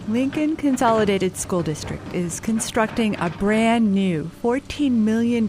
Lincoln Consolidated School District is constructing a brand new $14 million,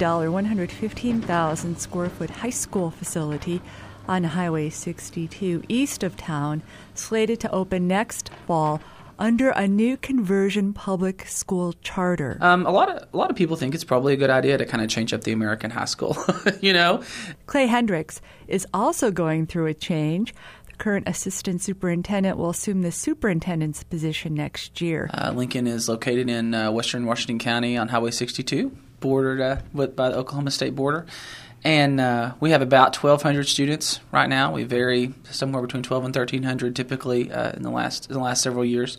115,000 square foot high school facility on Highway 62 east of town, slated to open next fall under a new conversion public school charter. A lot of people think it's probably a good idea to kind of change up the American high school, you know. Clay Hendricks is also going through a change. The current assistant superintendent will assume the superintendent's position next year. Lincoln is located in western Washington County on Highway 62, bordered by the Oklahoma state border. And we have about 1,200 students right now. We vary somewhere between 1,200 and 1,300 typically in the last several years.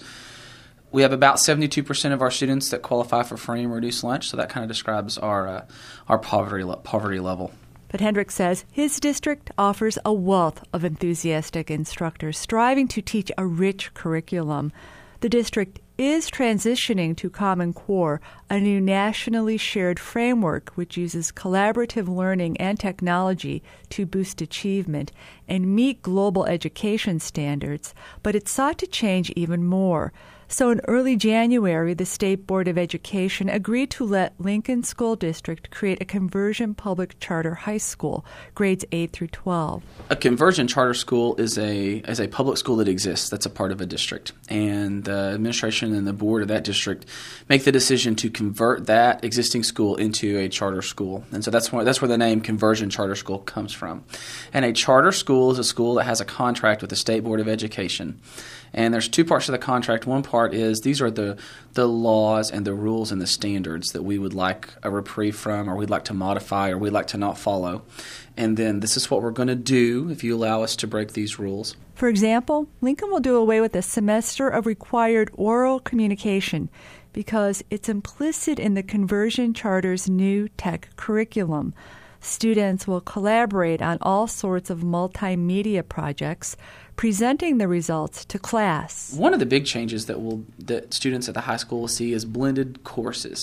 We have about 72% of our students that qualify for free and reduced lunch, so that kind of describes our poverty level. But Hendricks says his district offers a wealth of enthusiastic instructors striving to teach a rich curriculum. The district is transitioning to Common Core, a new nationally shared framework which uses collaborative learning and technology to boost achievement and meet global education standards, but it sought to change even more. So in early January, the State Board of Education agreed to let Lincoln School District create a conversion public charter high school, grades 8 through 12. A conversion charter school is a public school that exists that's a part of a district. And the administration and the board of that district make the decision to convert that existing school into a charter school. And so that's where the name conversion charter school comes from. And a charter school is a school that has a contract with the State Board of Education. And there's two parts to the contract. One part is these are the laws and the rules and the standards that we would like a reprieve from, or we'd like to modify, or we'd like to not follow. And then this is what we're going to do if you allow us to break these rules. For example, Lincoln will do away with a semester of required oral communication because it's implicit in the conversion charter's new tech curriculum. Students will collaborate on all sorts of multimedia projects, presenting the results to class. One of the big changes that students at the high school will see is blended courses.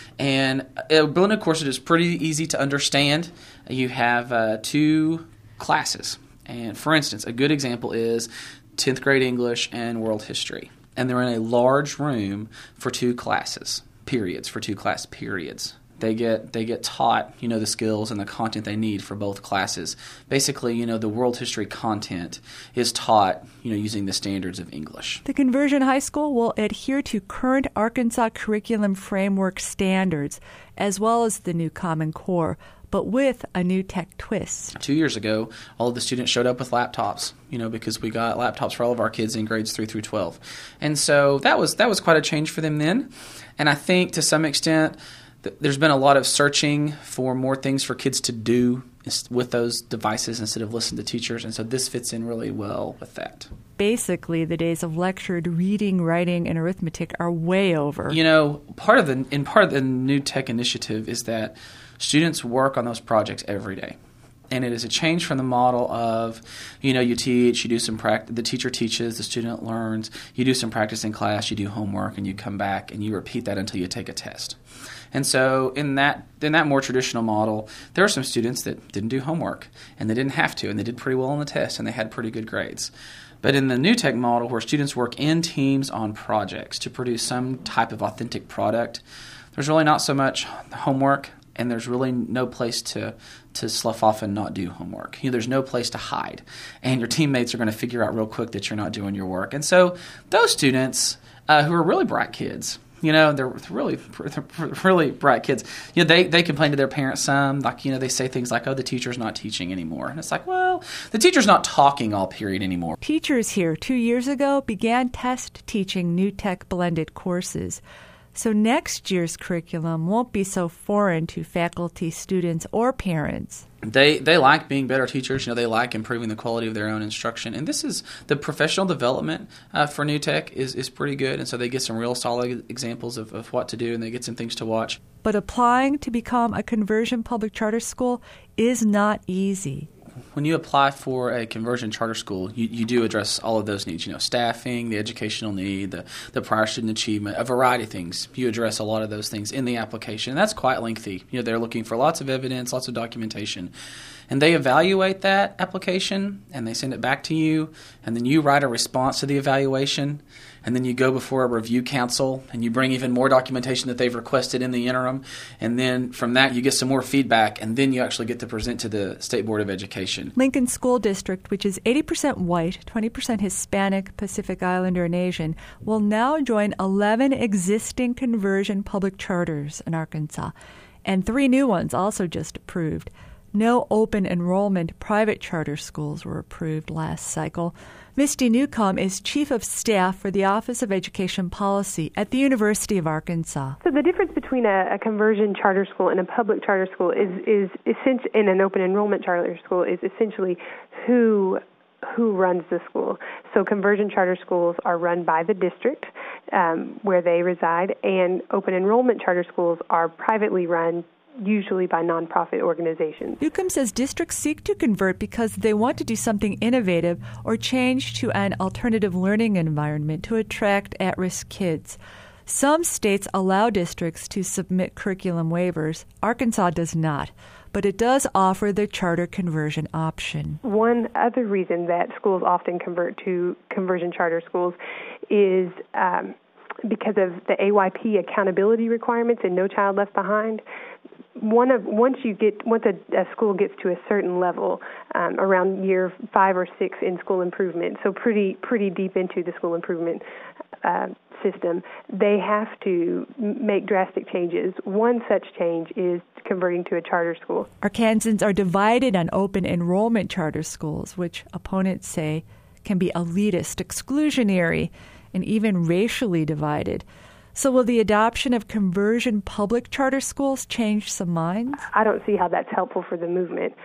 And blended courses is pretty easy to understand. You have two classes. And for instance, a good example is 10th grade English and world history. And they're in a large room for two class periods. They get taught, the skills and the content they need for both classes. Basically, the world history content is taught, using the standards of English. The conversion high school will adhere to current Arkansas curriculum framework standards, as well as the new Common Core, but with a new tech twist. 2 years ago, all of the students showed up with laptops, because we got laptops for all of our kids in grades 3 through 12. And so that was quite a change for them then. And I think to some extent, there's been a lot of searching for more things for kids to do with those devices instead of listen to teachers, and so this fits in really well with that. Basically, the days of lectured reading, writing, and arithmetic are way over. Part of the new tech initiative is that students work on those projects every day. And it is a change from the model of, you teach, you do some practice, the teacher teaches, the student learns, you do some practice in class, you do homework, and you come back and you repeat that until you take a test. And so in that more traditional model, there are some students that didn't do homework, and they didn't have to, and they did pretty well on the test, and they had pretty good grades. But in the new tech model, where students work in teams on projects to produce some type of authentic product, there's really not so much homework, and there's really no place to slough off and not do homework. There's no place to hide. And your teammates are going to figure out real quick that you're not doing your work. And so those students who are really bright kids, they're really bright kids. They complain to their parents some, they say things like, "Oh, the teacher's not teaching anymore." And it's like, well, the teacher's not talking all period anymore. Teachers here 2 years ago began test teaching new tech blended courses. So next year's curriculum won't be so foreign to faculty, students, or parents. They like being better teachers. They like improving the quality of their own instruction. And this is the professional development for new tech is pretty good. And so they get some real solid examples of what to do, and they get some things to watch. But applying to become a conversion public charter school is not easy. when you apply for a conversion charter school, you do address all of those needs. Staffing, the educational need, the prior student achievement, a variety of things. You address a lot of those things in the application. And that's quite lengthy. They're looking for lots of evidence, lots of documentation. And they evaluate that application, and they send it back to you, and then you write a response to the evaluation, and then you go before a review council, and you bring even more documentation that they've requested in the interim, and then from that you get some more feedback, and then you actually get to present to the State Board of Education. Lincoln School District, which is 80% white, 20% Hispanic, Pacific Islander, and Asian, will now join 11 existing conversion public charters in Arkansas, and 3 new ones also just approved. No open enrollment private charter schools were approved last cycle. Misty Newcomb is Chief of Staff for the Office of Education Policy at the University of Arkansas. So the difference between a conversion charter school and a public charter school is essentially, in an open enrollment charter school, is essentially who runs the school. So conversion charter schools are run by the district where they reside, and open enrollment charter schools are privately run, usually by nonprofit organizations. Newcomb says districts seek to convert because they want to do something innovative or change to an alternative learning environment to attract at-risk kids. Some states allow districts to submit curriculum waivers. Arkansas does not, but it does offer the charter conversion option. One other reason that schools often convert to conversion charter schools is because of the AYP accountability requirements and No Child Left Behind. Once a school gets to a certain level, around year 5 or 6 in school improvement, so pretty deep into the school improvement system, they have to make drastic changes. One such change is converting to a charter school. Arkansans are divided on open enrollment charter schools, which opponents say can be elitist, exclusionary, and even racially divided. So will the adoption of conversion public charter schools change some minds? I don't see how that's helpful for the movement.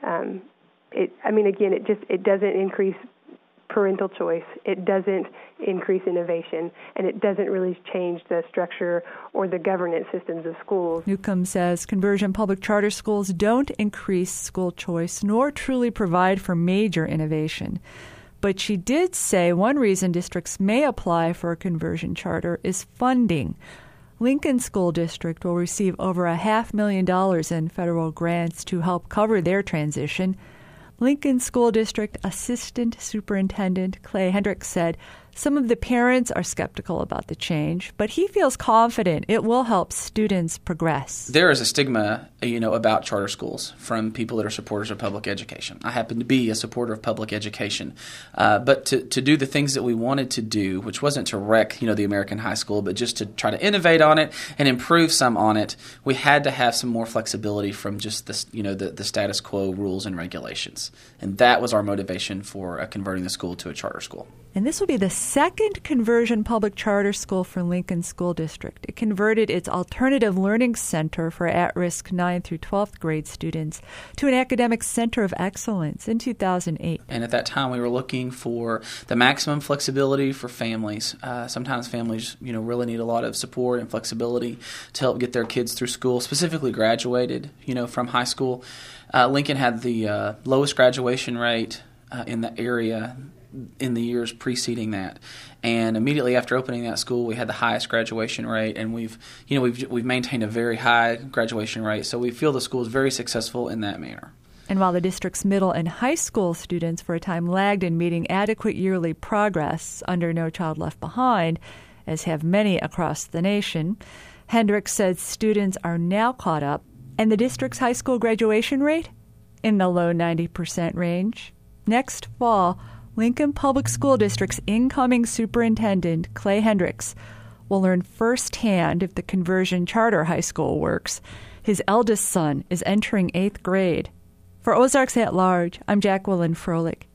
It doesn't increase parental choice. It doesn't increase innovation, and it doesn't really change the structure or the governance systems of schools. Newcomb says conversion public charter schools don't increase school choice nor truly provide for major innovation. But she did say one reason districts may apply for a conversion charter is funding. Lincoln School District will receive over $500,000 in federal grants to help cover their transition. Lincoln School District Assistant Superintendent Clay Hendricks said some of the parents are skeptical about the change, but he feels confident it will help students progress. There is a stigma, about charter schools from people that are supporters of public education. I happen to be a supporter of public education. But to do the things that we wanted to do, which wasn't to wreck, the American high school, but just to try to innovate on it and improve some on it, we had to have some more flexibility from just the status quo rules and regulations. And that was our motivation for converting the school to a charter school. And this will be the second conversion public charter school for Lincoln School District. It converted its Alternative Learning Center for at-risk 9th through 12th grade students to an academic center of excellence in 2008. And at that time, we were looking for the maximum flexibility for families. Sometimes families, really need a lot of support and flexibility to help get their kids through school, specifically graduated, from high school. Lincoln had the lowest graduation rate in the area in the years preceding that, and immediately after opening that school, we had the highest graduation rate, and we've maintained a very high graduation rate. So we feel the school is very successful in that manner. And while the district's middle and high school students for a time lagged in meeting adequate yearly progress under No Child Left Behind, as have many across the nation, Hendricks says students are now caught up, and the district's high school graduation rate in the low 90% range. Next fall, Lincoln Public School District's incoming superintendent, Clay Hendricks, will learn firsthand if the conversion charter high school works. His eldest son is entering 8th grade. For Ozarks at Large, I'm Jacqueline Froelich.